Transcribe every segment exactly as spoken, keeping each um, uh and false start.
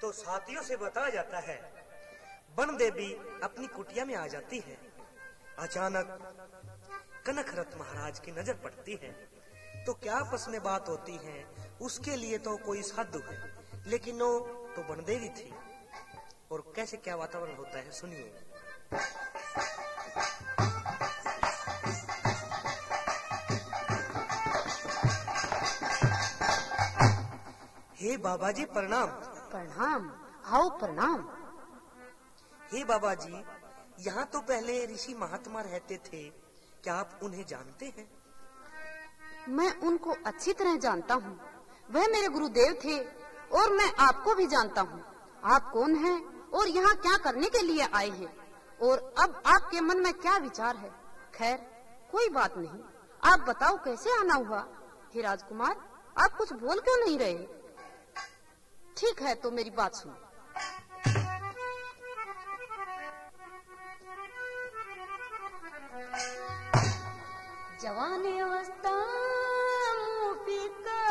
तो साथियों से बताया जाता है वन देवी अपनी कुटिया में आ जाती है। अचानक कनकरत महाराज की नजर पड़ती है तो क्या आपस में बात होती है उसके लिए तो कोई साधु है, लेकिन वो तो वन देवी थी। और कैसे क्या वातावरण होता है सुनिए। हे बाबा जी प्रणाम। प्रणाम, आओ प्रणाम। हे बाबा जी, यहाँ तो पहले ऋषि महात्मा रहते थे, क्या आप उन्हें जानते हैं? मैं उनको अच्छी तरह जानता हूँ, वह मेरे गुरुदेव थे और मैं आपको भी जानता हूँ। आप कौन हैं और यहाँ क्या करने के लिए आए हैं और अब आपके मन में क्या विचार है? खैर कोई बात नहीं, आप बताओ कैसे आना हुआ। हे राजकुमार, आप कुछ बोल क्यों नहीं रहे? ठीक है तो मेरी बात सुनो। जवानी अवस्था मूपिका,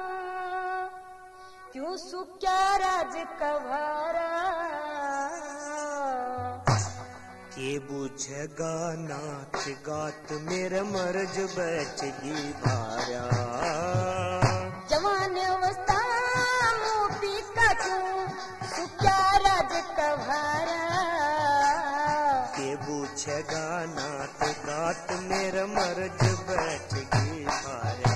क्यों सुक्या राज कभारा, के बुझेगा नाच गात मेरे मर्ज बचगी भारा। जवानी अवस्था मूपिका, क्यों सुक्या राज कभारा, के बुझेगा नाच गात मेरे मर्ज बचगी भारा।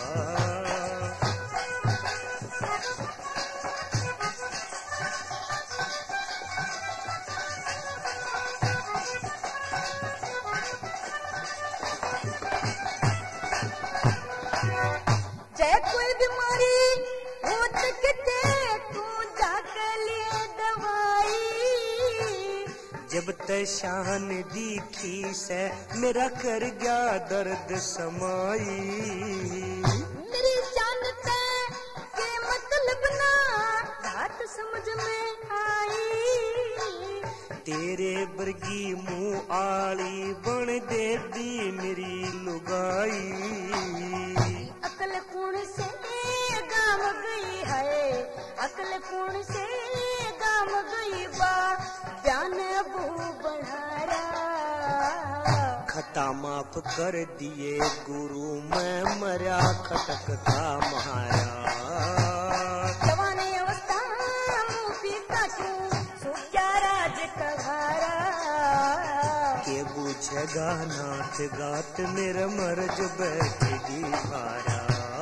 जय कोई बीमारी हो सकते तू जाकर लिए दवाई, जब तशान दीखी से मेरा कर गया दर्द समाई। मेरी जानते के मतलब ना बात समझ में आई, तेरे बरगी मुँह आली बन दे दी मेरी लुगाई। अकल कौन से गाम गई है, अकल कौन से गाम गई बा, ज्ञान बू बढ़ारा। खता माफ कर दिए गुरु, मैं मरा खटकता मारा। जवानी अवस्था मूपिका, क्यों सुक्या राज कभारा, के बुझेगा नाच गात मेरा मर्ज बैठेगी भारा।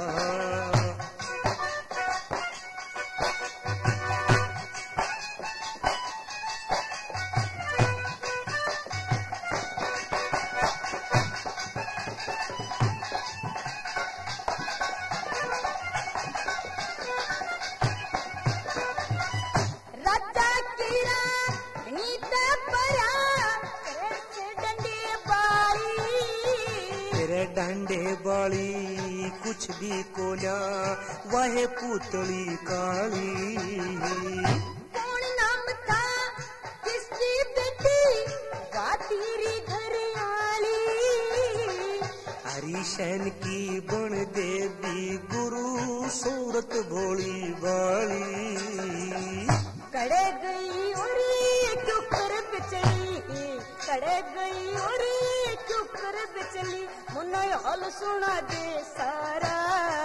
राजा की रानी परा, कैसे डंडे बाई, तेरे डांडे बाली कुछ भी कोल्या वाहे पुतली काली। कौन नाम था किसकी बेटी गातीरी घर आली, हरिशैन की बन देवी गुरु सूरत भोली बाली। कड़े गई और क्यों कर बिचली, कड़े गई और क्यों कर बिचली, मुन्ना हाल सुना दे सारा।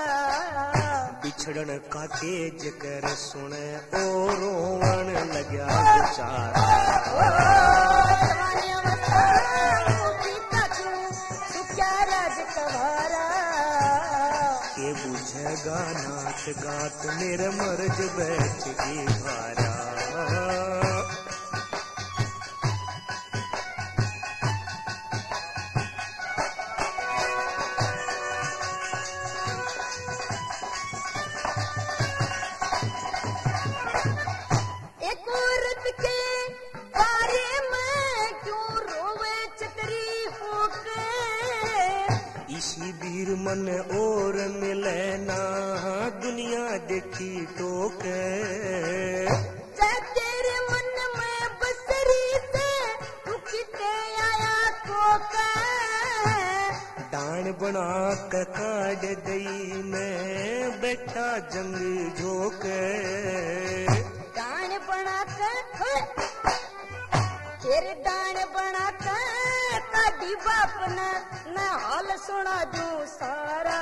बिछड़न का तेज कर सुने ओ रोवन लग्या बेचारा। जवानी अवस्था मूपिका, क्यों सुक्या राज कभारा, के बुझेगा नाच गात मेरे मर्ज बैठगी भारा। एक औरत के बारे में क्यों रोवे चतरी होके, इसी बीर मन और मिले ना दुनिया देखी टोके। जय तेरे मन में बसरी से तू किते आया कोका, डांड बना के काट दई मैं बैठा जंग झोंके। गाय तेरे दान बना कर ताड़ी बाप न मैं हाल सुना दूं सारा।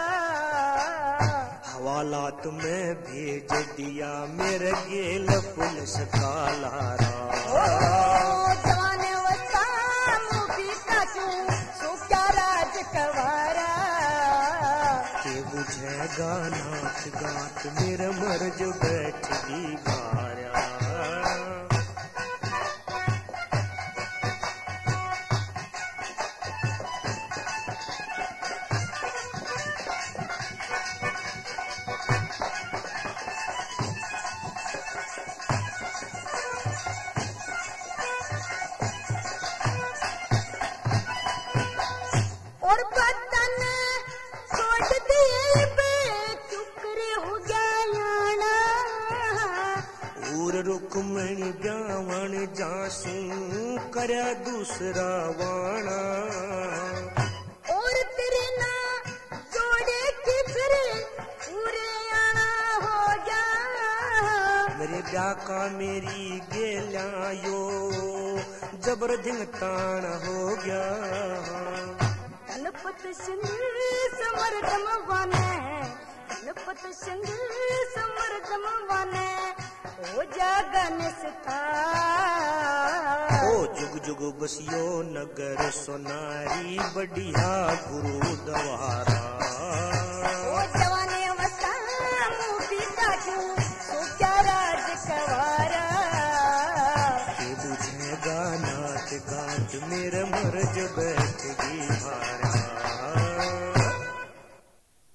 हवालात में भेज दिया मेरे गेल पुलिस काला ओ जवाने वस्ता मुफी काटू सो क्या राज कवारा। के बुझेगा नाच गात मेरे मर्ज बैठ दी भारा। और बदन छोड़ दिए बे चुकरे हो गया याना। और रुकमणी ब्यावण जासू करया दूसरा वाणा। और तेरे ना जोड़े के फिर पूरे आना हो गया। मेरे ब्याह का मेरी गेल्या यो जबर दिन तान हो गया। गणपत सिंह समर गमवाने गणपत सिंह समर गमवाने ओ जागन सिता। ओ जुग जुग बसियो नगर सोनारी बढ़िया गुरु द्वारा। ओ जवाने अवस्था मुफी काटू सो क्या राज कवारा। के बुझेगा नाच गात मेरे मर्ज बैठ गई।